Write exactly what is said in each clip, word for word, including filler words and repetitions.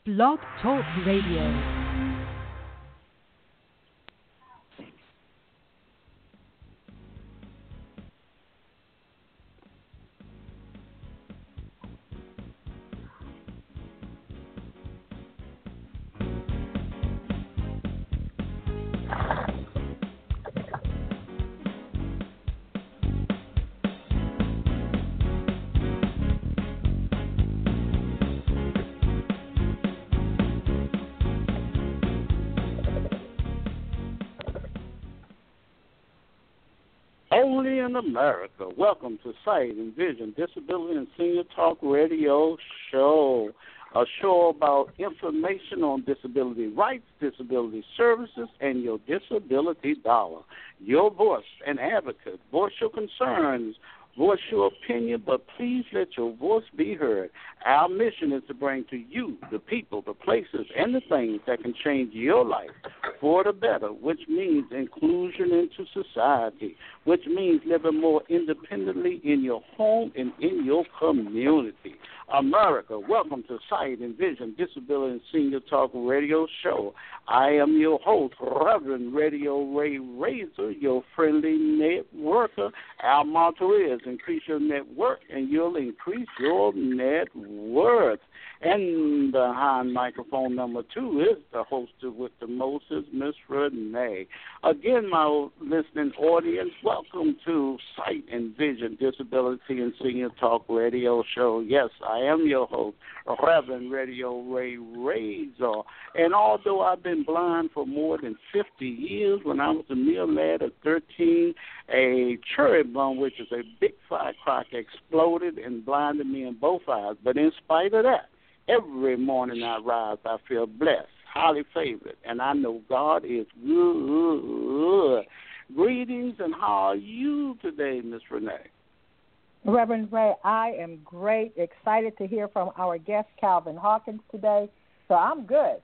Blog Talk Radio. Only in America. Welcome to Sight and Vision Disability and Senior Talk Radio Show, a show about information on disability rights, disability services, and your disability dollar. Your voice, an advocate. Voice your concerns. Voice your opinion, but please let your voice be heard. Our mission is to bring to you the people, the places, and the things that can change your life for the better, which means inclusion into society, which means living more independently in your home and in your community. America, welcome to Sight and Vision Disability and Senior Talk Radio Show. I am your host, Reverend Radio Ray Razor, your friendly networker. Our motto is increase your network and you'll increase your net worth. And behind microphone number two is the host with the most, Miss Renee. Again, my listening audience, welcome to Sight and Vision Disability and Senior Talk Radio Show. Yes, I am your host, Reverend Radio Ray Razor. And although I've been blind for more than fifty years, when I was a mere lad of thirteen, a cherry bomb, which is a big firecracker, exploded and blinded me in both eyes. But in spite of that, every morning I rise, I feel blessed, highly favored, and I know God is good. Greetings, and how are you today, Miss Renee? Reverend Ray, I am great, excited to hear from our guest, Calvin Hawkins, today, so I'm good.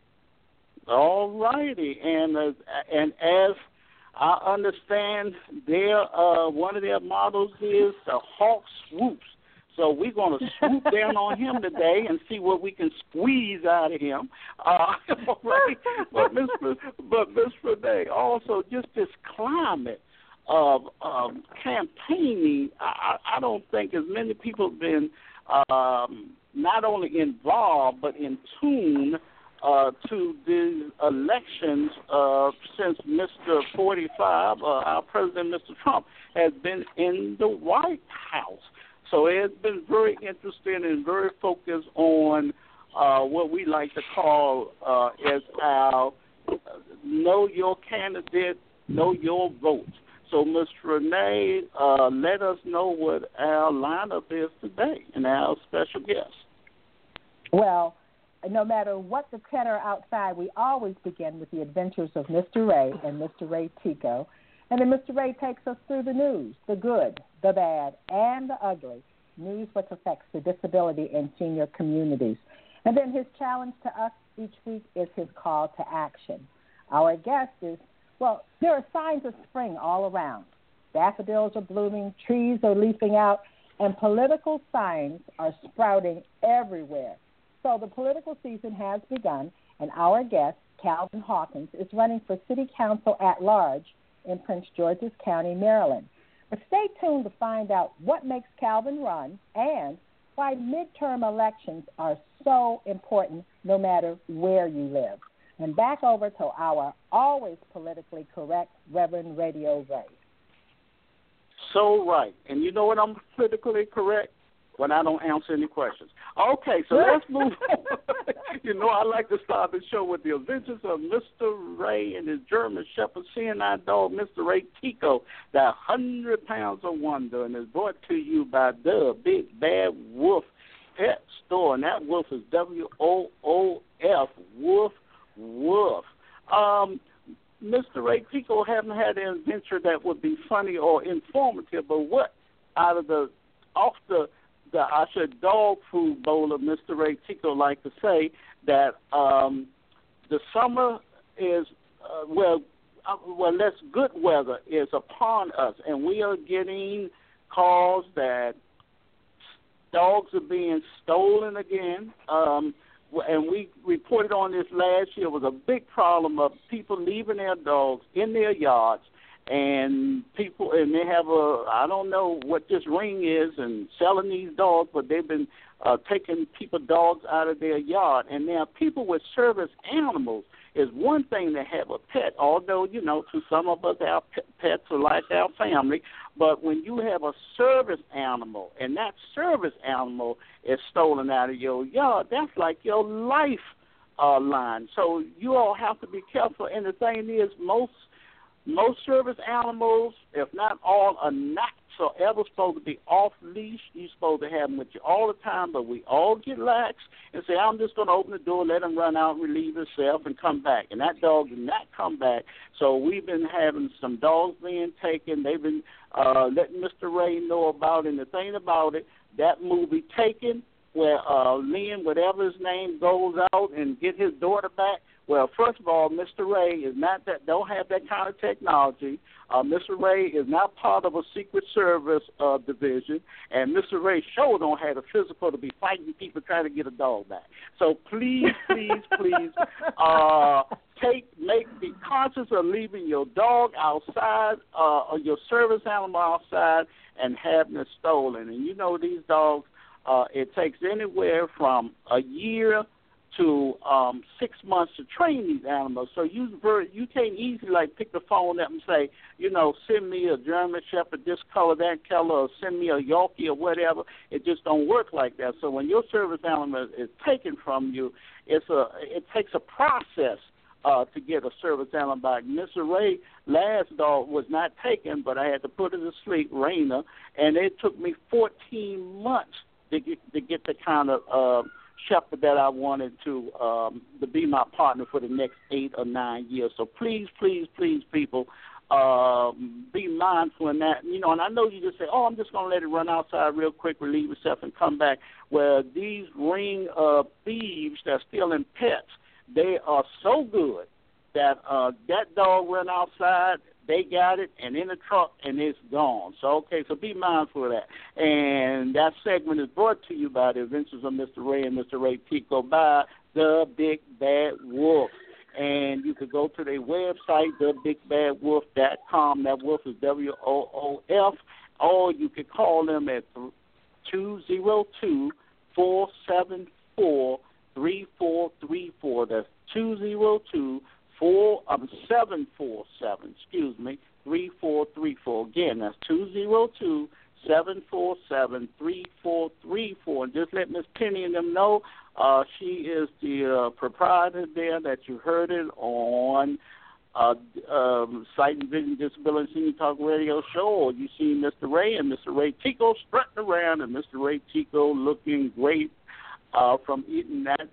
All righty, and, uh, and as I understand, their uh, one of their mottos is the Hawk swoops. So we're going to swoop down on him today and see what we can squeeze out of him. Uh, right? But Miss but Miss Renee, also just this climate of um, campaigning, I, I don't think as many people have been um, not only involved but in tune uh, to the elections uh, since Mister forty-five, uh, our President, Mister Trump, has been in the White House. So it's been very interesting and very focused on uh, what we like to call uh, as our uh, know your candidate, know your vote. So, Miz Renee, uh, let us know what our lineup is today and our special guest. Well, no matter what the tenor outside, we always begin with the adventures of Mister Ray and Mister Ray Tico. And then Mister Ray takes us through the news, the good, the bad, and the ugly, news which affects the disability and senior communities. And then his challenge to us each week is his call to action. Our guest is, well, there are signs of spring all around. Daffodils are blooming, trees are leafing out, and political signs are sprouting everywhere. So the political season has begun, and our guest, Calvin Hawkins, is running for city council at large in Prince George's County, Maryland. But stay tuned to find out what makes Calvin run and why midterm elections are so important no matter where you live. And back over to our always politically correct Reverend Radio Ray. So right. And you know what I'm politically correct? When I don't answer any questions. Okay, so let's move on. You know, I like to start the show with the adventures of Mister Ray and his German Shepherd C N I dog, Mister Ray Tico, the one hundred pounds of wonder, and is brought to you by the Big Bad Wolf Pet Store, and that wolf is W O O F, Wolf, Wolf. Um, Mister Ray Tico haven't had an adventure that would be funny or informative, but what out of the, off the, The, I should dog food bowl of Mister Ray Tico like to say that um, the summer is, uh, well, uh, well, less good weather is upon us, and we are getting calls that dogs are being stolen again. Um, and we reported on this last year, was a big problem of people leaving their dogs in their yards, and people, and they have a, I don't know what this ring is, and selling these dogs, but they've been uh, taking people dogs out of their yard. And now people with service animals, is one thing to have a pet, although, you know, to some of us, our pets are like our family. But when you have a service animal, and that service animal is stolen out of your yard, that's like your life uh, line. So you all have to be careful. And the thing is, most most service animals, if not all, are not so ever supposed to be off leash. You're supposed to have them with you all the time, but we all get lax and say, I'm just going to open the door, let him run out, relieve himself, and come back. And that dog did not come back. So we've been having some dogs being taken. They've been uh, letting Mister Ray know about it. And the thing about it, that movie Taken, where uh, Liam, whatever his name, goes out and get his daughter back. Well, first of all, Mister Ray is not that, don't have that kind of technology. Uh, Mister Ray is not part of a Secret Service uh, division, and Mister Ray sure don't have the physical to be fighting people trying to get a dog back. So please, please, please, uh, take, make, be conscious of leaving your dog outside uh, or your service animal outside and having it stolen. And you know these dogs, uh, it takes anywhere from a year to um, six months to train these animals. So you very, you can't easily like pick the phone up and say, you know, send me a German Shepherd, this color, that color, or send me a Yorkie or whatever. It just don't work like that. So when your service animal is taken from you, it's a it takes a process uh, to get a service animal back. Mister Ray, last dog was not taken, but I had to put her to sleep, Raina, and it took me fourteen months to get, to get the kind of uh, shepherd that I wanted to um, to be my partner for the next eight or nine years. So please, please, please, people, uh, be mindful in that. You know, and I know you just say, oh, I'm just going to let it run outside real quick, relieve yourself, and come back. Well, these ring uh, thieves that are stealing pets, they are so good that uh, that dog ran outside, they got it, and in the truck, and it's gone. So, okay, so be mindful of that. And that segment is brought to you by the Adventures of Mister Ray and Mister Ray Tico by The Big Bad Wolf. And you could go to their website, the big bad wolf dot com. That wolf is W O O F. Or you could call them at two oh two, four seven four, three four three four. That's two oh two, four um seven four seven, excuse me, three four three four. Again, that's two oh two, seven four seven, three four three four. And just let Miss Penny and them know uh, she is the uh, proprietor there that you heard it on uh, um, Sight and Vision Disability Senior Talk Radio Show, or you see Mister Ray and Mister Ray Tico strutting around, and Mister Ray Tico looking great uh, from eating that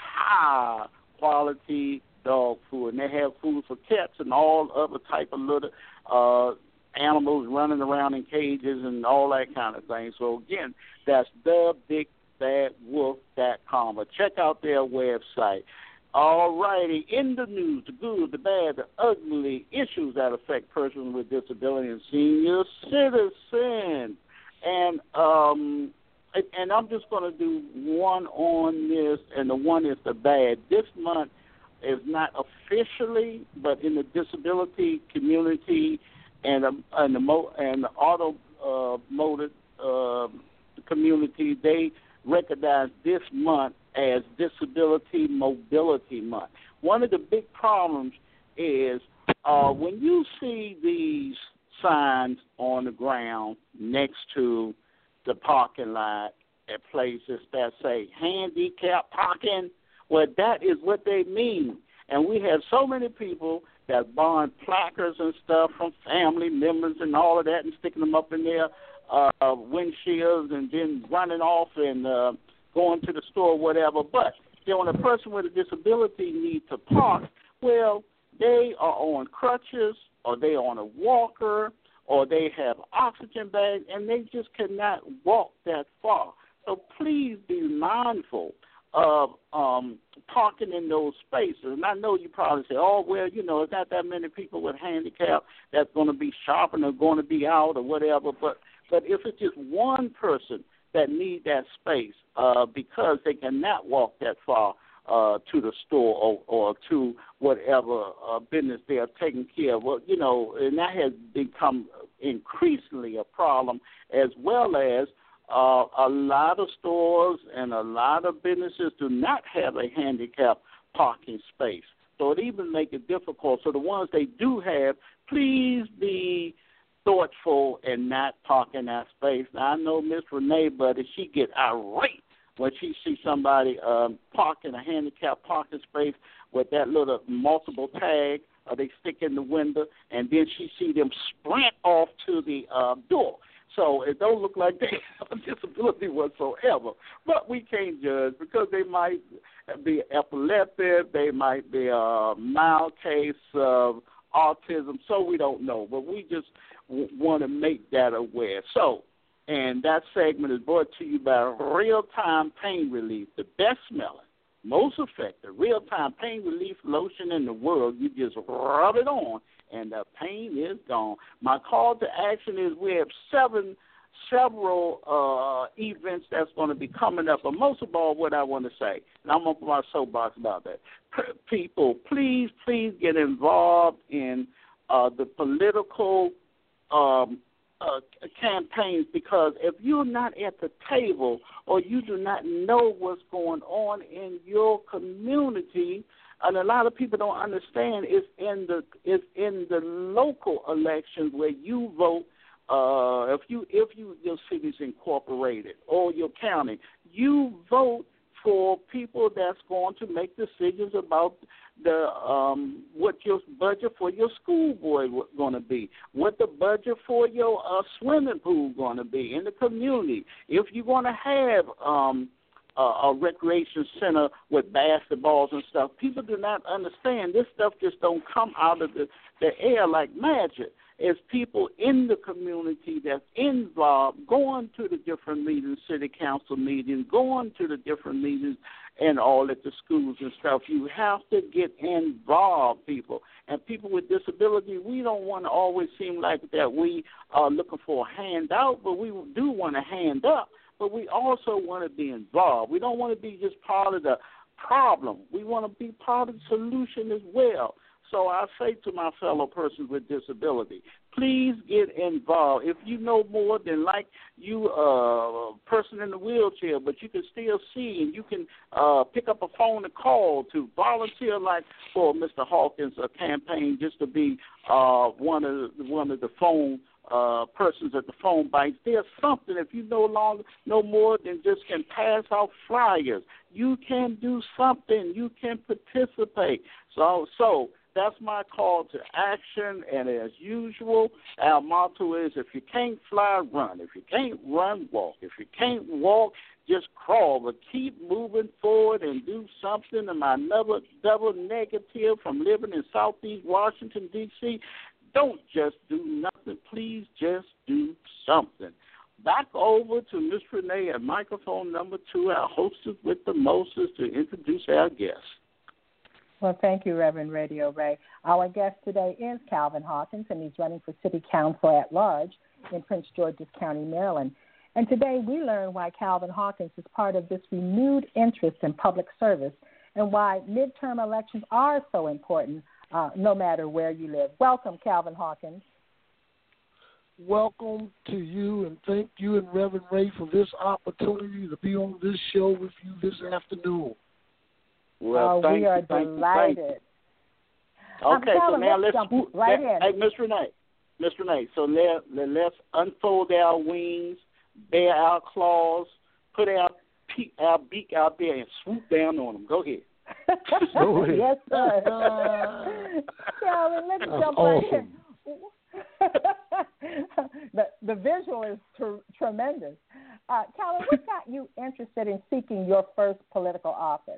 high quality dog food. And they have food for cats and all other type of little uh, animals running around in cages and all that kind of thing. So, again, that's the big bad wolf dot com. But check out their website. All righty, in the news, the good, the bad, the ugly, issues that affect persons with disability and senior citizens. And um, and I'm just going to do one on this, and the one is the bad. This month is not officially, but in the disability community and, um, and the mo- and the automotive uh, community, they recognize this month as Disability Mobility Month. One of the big problems is uh, when you see these signs on the ground next to the parking lot at places that say handicap parking, well, that is what they mean. And we have so many people that buying placards and stuff from family members and all of that and sticking them up in their uh, windshields and then running off and uh, going to the store or whatever. But you know, when a person with a disability needs to park, well, they are on crutches or they are on a walker or they have oxygen bags and they just cannot walk that far. So please be mindful of um, parking in those spaces. And I know you probably say, oh, well, you know, it's not that many people with handicap that's going to be shopping or going to be out or whatever. But, but if it's just one person that need that space uh, because they cannot walk that far, uh, to the store or, or to whatever uh, business they are taking care of. Well, you know, and that has become increasingly a problem, as well as uh, a lot of stores and a lot of businesses do not have a handicap parking space. So it even makes it difficult. So the ones they do have, please be thoughtful and not park in that space. Now, I know Miss Renee, but if she get irate when she sees somebody um, park in a handicapped parking space with that little multiple tag, or they stick in the window, and then she see them sprint off to the uh, door. So it don't look like they have a disability whatsoever. But we can't judge because they might be epileptic, they might be a mild case of autism, so we don't know. But we just w- want to make that aware. So, and that segment is brought to you by Real-Time Pain Relief, the best smelling, most effective real-time pain relief lotion in the world. You just rub it on, and the pain is gone. My call to action is we have seven, several uh, events that's going to be coming up. But most of all, what I want to say, and I'm going to put my soapbox about that. People, please, please get involved in uh, the political um, uh, campaigns, because if you're not at the table or you do not know what's going on in your community, and a lot of people don't understand, it's in the it's in the local elections where you vote. Uh, if you if you your city's incorporated or your county, you vote for people that's going to make decisions about the um, what your budget for your school board going to be, what the budget for your uh, swimming pool going to be in the community. If you're going to have um, a, a recreation center with basketballs and stuff, people do not understand. This stuff just don't come out of the, the air like magic. It's people in the community that's involved, going to the different meetings, city council meetings, going to the different meetings and all at the schools and stuff. You have to get involved, people. And people with disability, we don't want to always seem like that we are looking for a handout, but we do want a hand up. But we also want to be involved. We don't want to be just part of the problem. We want to be part of the solution as well. So I say to my fellow persons with disability, please get involved. If you know more than like you a uh, person in the wheelchair, but you can still see and you can uh, pick up a phone and call to volunteer, like for Mister Hawkins' uh, campaign, just to be uh, one of one of the phone uh, persons at the phone bites. There's something. If you no longer no more than just can pass out flyers, you can do something. You can participate. So so. That's my call to action, and as usual, our motto is if you can't fly, run. If you can't run, walk. If you can't walk, just crawl, but keep moving forward and do something. And my another double negative from living in Southeast Washington, D C, don't just do nothing. Please just do something. Back over to Miss Renee at microphone number two, our hostess with the mostest, to introduce our guest. Well, thank you, Reverend Radio Ray. Our guest today is Calvin Hawkins, and he's running for City Council at large in Prince George's County, Maryland. And today we learn why Calvin Hawkins is part of this renewed interest in public service and why midterm elections are so important, uh, no matter where you live. Welcome, Calvin Hawkins. Welcome to you, and thank you and Reverend Ray for this opportunity to be on this show with you this afternoon. Well, uh, we you, are thank delighted. You, okay, um, so now let's, let's jump right let, in. Hey, Miss Renee, Miss Renee, so let, let, let's unfold our wings, bare our claws, put our, peak, our beak out there, and swoop down on them. Go ahead. Go ahead. Yes, sir. Calvin, let's That's jump awesome. right in. the, the visual is tr- tremendous. Uh, Calvin, what got you interested in seeking your first political office?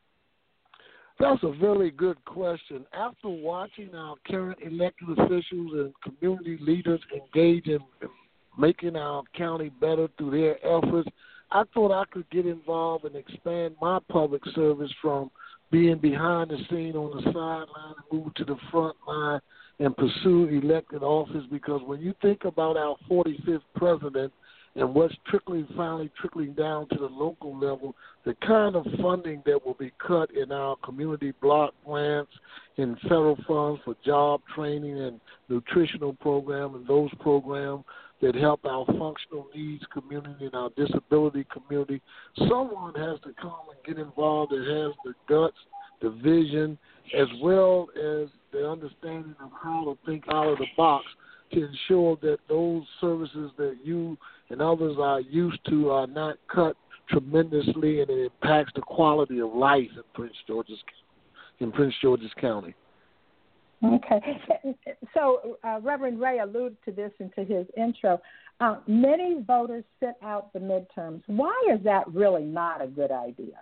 That's a very good question. After watching our current elected officials and community leaders engage in making our county better through their efforts, I thought I could get involved and expand my public service from being behind the scene on the sideline and move to the front line and pursue elected office, because when you think about our forty-fifth president and what's trickling, finally trickling down to the local level, the kind of funding that will be cut in our community block grants and federal funds for job training and nutritional program and those programs that help our functional needs community and our disability community. Someone has to come and get involved that has the guts, the vision, as well as the understanding of how to think out of the box to ensure that those services that you and others are used to are not cut tremendously, and it impacts the quality of life in Prince George's in Prince George's County. Okay. So uh, Reverend Ray alluded to this into his intro. Uh, many voters sit out the midterms. Why is that really not a good idea?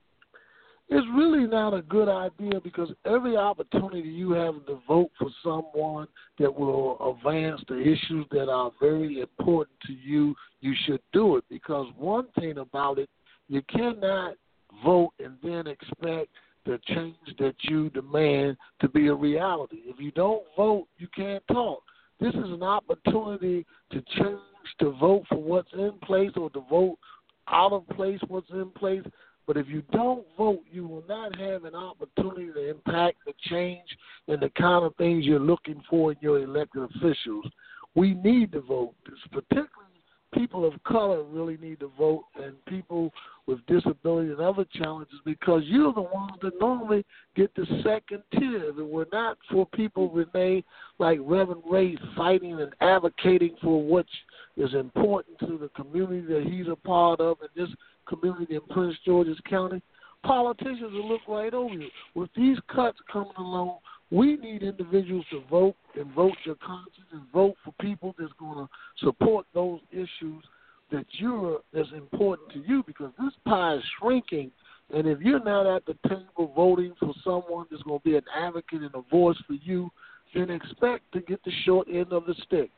It's really not a good idea because every opportunity you have to vote for someone that will advance the issues that are very important to you, you should do it. Because one thing about it, you cannot vote and then expect the change that you demand to be a reality. If you don't vote, you can't talk. This is an opportunity to change, to vote for what's in place or to vote out of place what's in place. But if you don't vote, you will not have an opportunity to impact the change and the kind of things you're looking for in your elected officials. We need to vote. Particularly people of color really need to vote, and people with disabilities and other challenges, because you're the ones that normally get the second tier. If it were not for people, Renee, like Reverend Ray, fighting and advocating for what is important to the community that he's a part of and this community in Prince George's County, politicians will look right over you. With these cuts coming along, we need individuals to vote and vote your conscience and vote for people that's going to support those issues that you're that's important to you, because this pie is shrinking. And if you're not at the table voting for someone that's going to be an advocate and a voice for you, then expect to get the short end of the stick.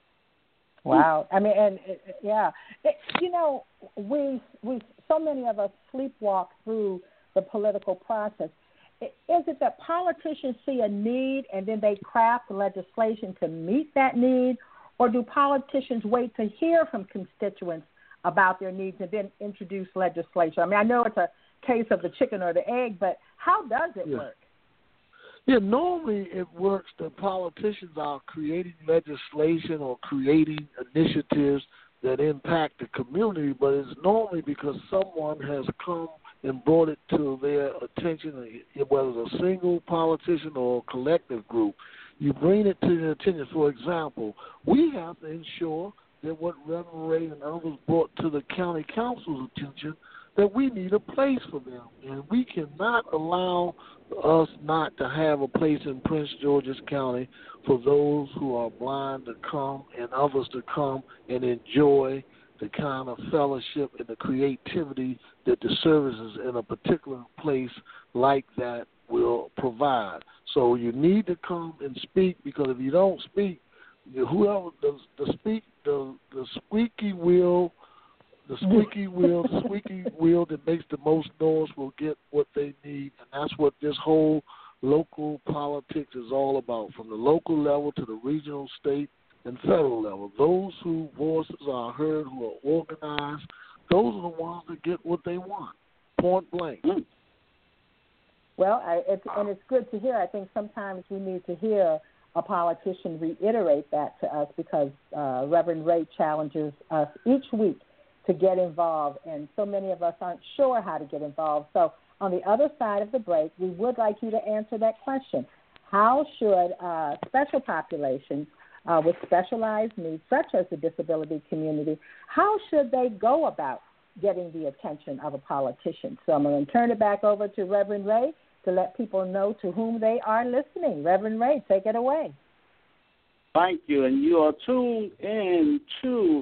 Wow. I mean, and yeah, it, you know, we we so many of us sleepwalk through the political process. Is it that politicians see a need and then they craft legislation to meet that need, or do politicians wait to hear from constituents about their needs and then introduce legislation? I mean, I know it's a case of the chicken or the egg, but how does it yeah. work? Yeah, normally it works that politicians are creating legislation or creating initiatives that impact the community, but it's normally because someone has come and brought it to their attention, whether it's a single politician or a collective group. You bring it to their attention. For example, we have to ensure that what Reverend Ray and others brought to the county council's attention, that we need a place for them. And we cannot allow us not to have a place in Prince George's County for those who are blind to come and others to come and enjoy the kind of fellowship and the creativity that the services in a particular place like that will provide. So you need to come and speak, because if you don't speak, whoever the the speak the the squeaky wheel, the squeaky wheel, the squeaky wheel that makes the most noise will get what they need, and that's what this whole local politics is all about, from the local level to the regional, state, and federal level. Those whose voices are heard, who are organized, those are the ones that get what they want, point blank. Mm. Well, I, it's, and it's good to hear. I think sometimes we need to hear a politician reiterate that to us, because uh, Reverend Ray challenges us each week to get involved, and so many of us aren't sure how to get involved. So on the other side of the break, we would like you to answer that question. How should uh, special populations uh, with specialized needs, such as the disability community, how should they go about getting the attention of a politician? So I'm going to turn it back over to Reverend Ray to let people know to whom they are listening. Reverend Ray, take it away. Thank you. And you are tuned in to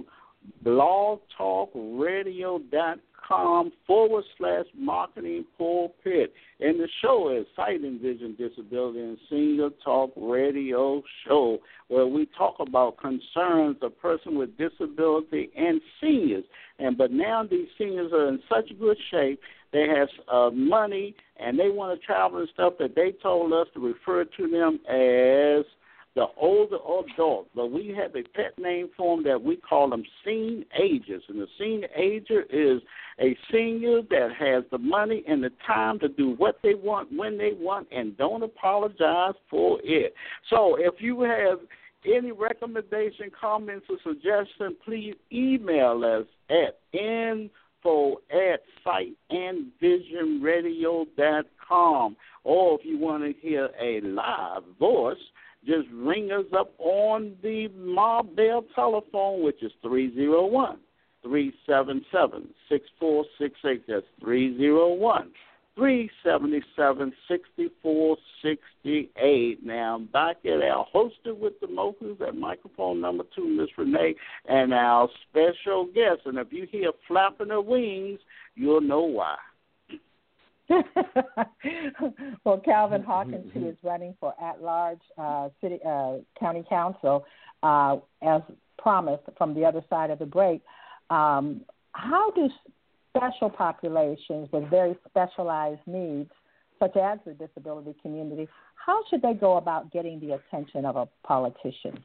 blogtalkradio.com forward slash marketing pulpit. And the show is Sight and Vision Disability and Senior Talk Radio Show, where we talk about concerns of person with disability and seniors. And but now these seniors are in such good shape, they have uh, money, and they want to travel and stuff, that they told us to refer to them as the older adults, but we have a pet name for them that we call them senior agers. And the senior ager is a senior that has the money and the time to do what they want, when they want, and don't apologize for it. So if you have any recommendation, comments, or suggestion, please email us at info at sight and vision radio dot com. Or if you want to hear a live voice, just ring us up on the Marbell telephone, which is three oh one, three seven seven, six four six eight. That's three oh one, three seven seven, six four six eight. Now, back at our hosted with the Mochas at microphone number two, Miss Renee, and our special guest. And if you hear flapping her wings, you'll know why. Well, Calvin Hawkins, who is running for at-large uh, city uh, county council, uh, as promised from the other side of the break, um, how do special populations with very specialized needs, such as the disability community, how should they go about getting the attention of a politician?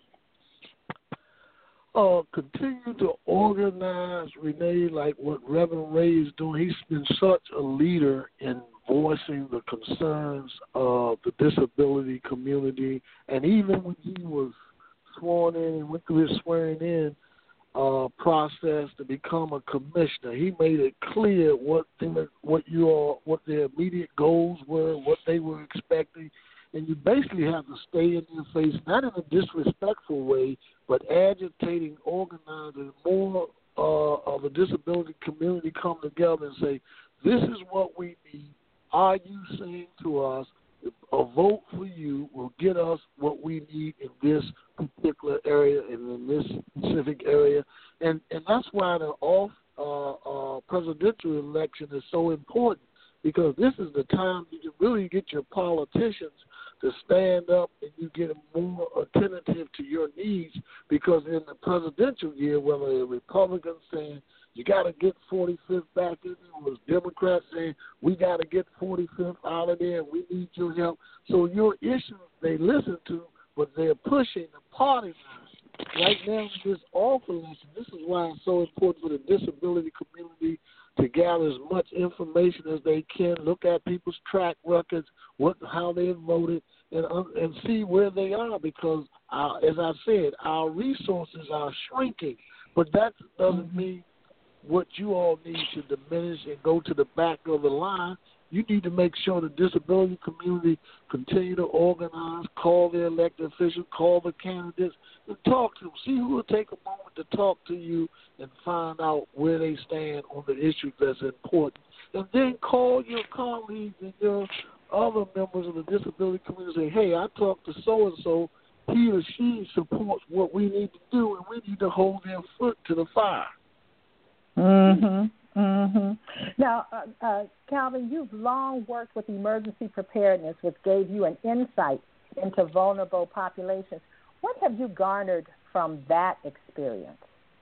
Uh, continue to organize, Renee, like what Reverend Ray is doing. He's been such a leader in voicing the concerns of the disability community. And even when he was sworn in and went through his swearing in uh, process to become a commissioner, he made it clear what they, what you all, what their immediate goals were, what they were expecting. And you basically have to stay in their face, not in a disrespectful way, but agitating, organizing, more uh, of the disability community come together and say, this is what we need. Are you saying to us, a vote for you will get us what we need in this particular area and in this specific area? And and that's why the off uh, uh, presidential election is so important, because this is the time you can really get your politicians to stand up and you get more attentive to your needs, because in the presidential year, whether the Republicans saying you got to get forty-fifth back in there, or the Democrats saying we got to get forty-fifth out of there and we need your help. So your issues they listen to, but they're pushing the party line. Right now in this off election, this is why it's so important for the disability community to gather as much information as they can, look at people's track records, what, how they voted, and uh, and see where they are. Because, uh, as I said, our resources are shrinking. But that doesn't mean what you all need to diminish and go to the back of the line. You need to make sure the disability community continue to organize, call their elected officials, call the candidates, and talk to them. See who will take a moment to talk to you and find out where they stand on the issue that's important. And then call your colleagues and your other members of the disability community and say, hey, I talked to so-and-so. He or she supports what we need to do, and we need to hold their foot to the fire. Mm-hmm. Mm-hmm. Now, uh, uh, Calvin, you've long worked with emergency preparedness, which gave you an insight into vulnerable populations. What have you garnered from that experience?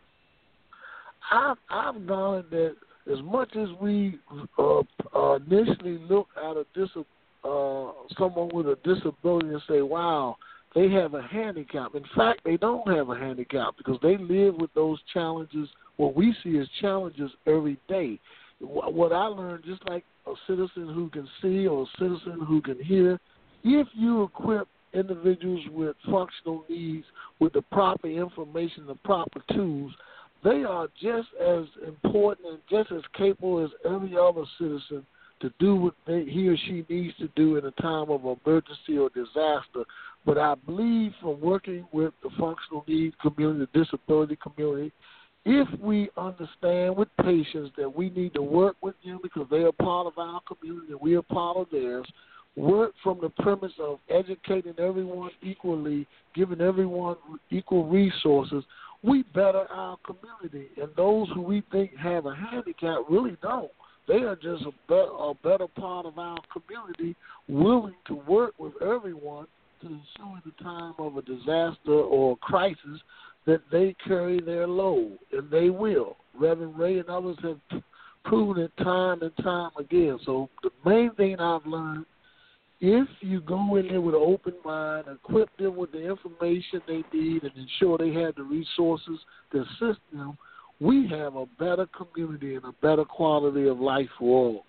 I've, I've garnered that as much as we uh, uh, initially look at a dis- uh, someone with a disability and say, wow, they have a handicap. In fact, they don't have a handicap because they live with those challenges, what we see as challenges every day. What I learned, just like a citizen who can see or a citizen who can hear, if you equip individuals with functional needs with the proper information, the proper tools, they are just as important and just as capable as every other citizen to do what they, he or she needs to do in a time of emergency or disaster. But I believe from working with the functional needs community, the disability community, if we understand with patients that we need to work with them because they are part of our community and we are part of theirs, work from the premise of educating everyone equally, giving everyone equal resources, we better our community. And those who we think have a handicap really don't. They are just a better, a better part of our community, willing to work with everyone to ensure in the time of a disaster or a crisis that they carry their load, and they will. Reverend Ray and others have proven it time and time again. So the main thing I've learned if you go in there with an open mind, equip them with the information they need, and ensure they have the resources to assist them, we have a better community and a better quality of life for all.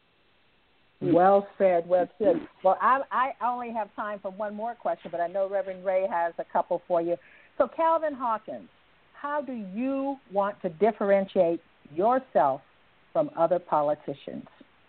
Well said, well said. Well, I, I only have time for one more question, but I know Reverend Ray has a couple for you. So, Calvin Hawkins, how do you want to differentiate yourself from other politicians?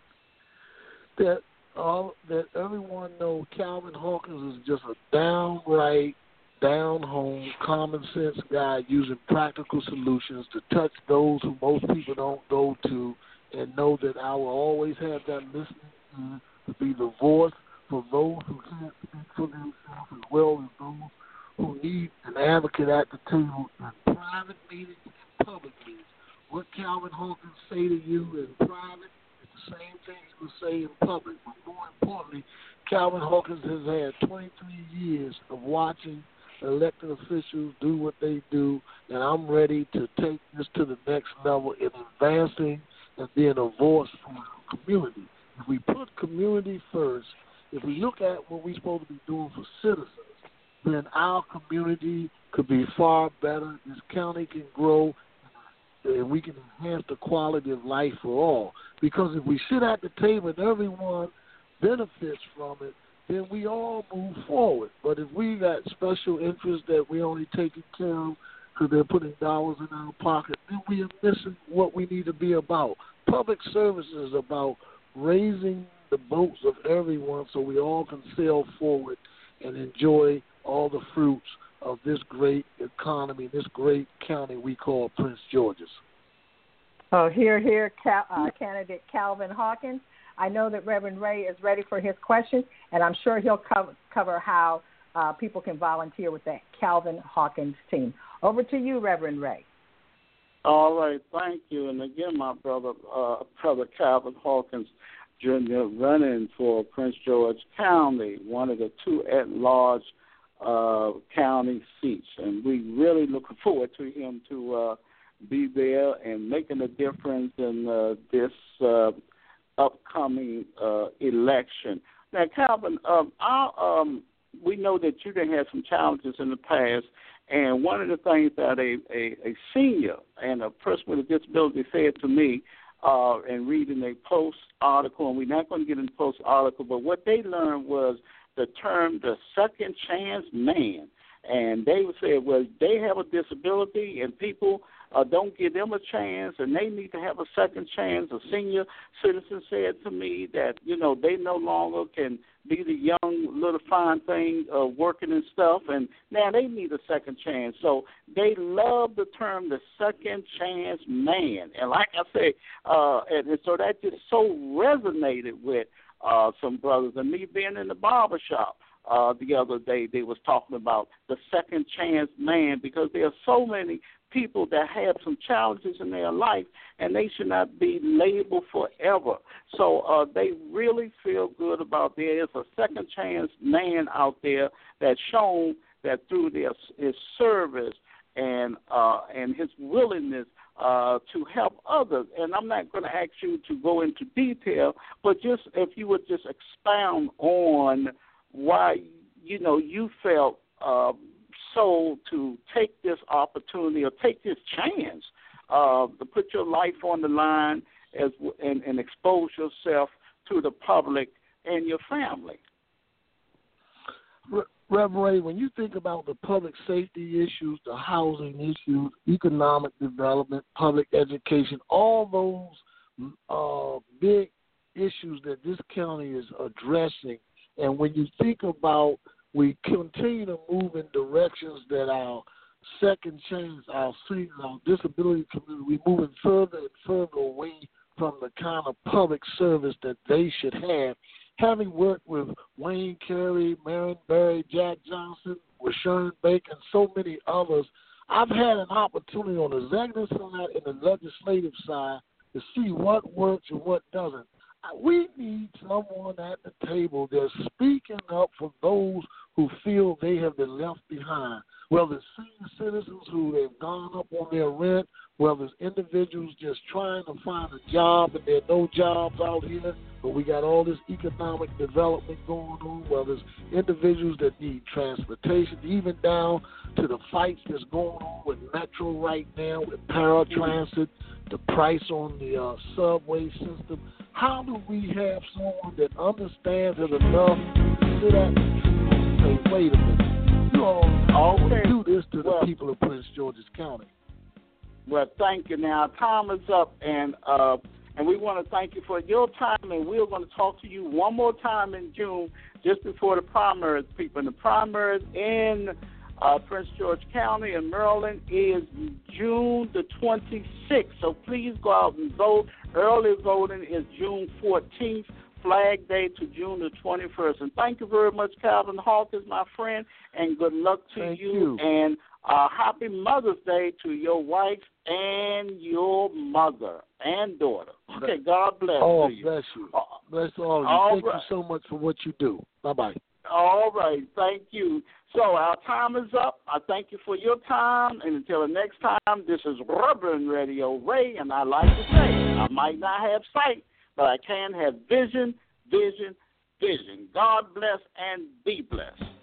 That all that everyone knows, Calvin Hawkins is just a downright, down-home, common-sense guy using practical solutions to touch those who most people don't go to, and know that I will always have that listening ear to be the voice for those who can't speak for themselves, as well as those who need an advocate at the table in private meetings and public meetings. What Calvin Hawkins say to you in private is the same thing he will say in public. But more importantly, Calvin Hawkins has had twenty-three years of watching elected officials do what they do, and I'm ready to take this to the next level in advancing and being a voice for our community. If we put community first, if we look at what we're supposed to be doing for citizens, then our community could be far better. This county can grow, and we can enhance the quality of life for all. Because if we sit at the table and everyone benefits from it, then we all move forward. But if we got special interests that we only taking care of because they're putting dollars in our pocket, then we are missing what we need to be about. Public service is about raising the boats of everyone so we all can sail forward and enjoy all the fruits of this great economy, this great county we call Prince George's. Oh, here, here, Cal, uh, candidate Calvin Hawkins. I know that Reverend Ray is ready for his question, and I'm sure he'll cover, cover how uh, people can volunteer with the Calvin Hawkins team. Over to you, Reverend Ray. All right, thank you. And again, my brother, uh, brother Calvin Hawkins Junior running for Prince George County, one of the two at-large uh, county seats. And we really looking forward to him to uh, be there and making a difference in uh, this uh, upcoming uh, election. Now, Calvin, um, our, um, we know that you done had some challenges in the past, and one of the things that a, a, a senior and a person with a disability said to me uh, in reading a Post article, and we're not going to get into Post article, but what they learned was the term the second chance man. And they said, well, they have a disability and people uh, don't give them a chance and they need to have a second chance. A senior citizen said to me that, you know, they no longer can be the young little fine thing uh, working and stuff, and now they need a second chance. So they love the term the second chance man. And like I say, uh, and, and so that just so resonated with uh, some brothers. And me being in the barber shop, Uh, the other day, they was talking about the second chance man, because there are so many people that have some challenges in their life, and they should not be labeled forever. So uh, they really feel good about there is a second chance man out there that's shown that through their, his service and uh, and his willingness uh, to help others. And I'm not going to ask you to go into detail, but just if you would just expound on why, you know, you felt uh, so to take this opportunity or take this chance uh, to put your life on the line as and, and expose yourself to the public and your family. Reverend Ray, when you think about the public safety issues, the housing issues, economic development, public education, all those uh, big issues that this county is addressing, and when you think about we continue to move in directions that our second chance, our seniors, our disability community, we're moving further and further away from the kind of public service that they should have. Having worked with Wayne Carey, Marion Barry, Jack Johnson, Rashawn Baker, and so many others, I've had an opportunity on the executive side and the legislative side to see what works and what doesn't. We need someone at the table that's speaking up for those who feel they have been left behind, whether it's senior citizens who have gone up on their rent, Well, there's individuals just trying to find a job, and there are no jobs out here, but we got all this economic development going on. Well, there's individuals that need transportation, even down to the fights that's going on with Metro right now, with paratransit, the price on the uh, subway system. How do we have someone that understands it enough to sit at and say, wait a minute, you all okay. do this to well, the people of Prince George's County? Well, thank you. Now, time is up, and uh, and we want to thank you for your time, and we're going to talk to you one more time in June, just before the primaries, people. And the primaries in uh, Prince George County in Maryland is June the twenty-sixth, so please go out and vote. Early voting is June fourteenth. Flag Day to June the twenty-first. And thank you very much, Calvin Hawkins, my friend, and good luck to thank you. you. And uh, happy Mother's Day to your wife and your mother and daughter. Okay, God bless oh, you. bless you. Uh, bless all of you. all Thank right. you so much for what you do. Bye-bye. All right, thank you. So our time is up. I thank you for your time, and until the next time, this is Reverend Radio Ray, and I like to say, I might not have sight, but I can have vision, vision, vision. God bless and be blessed.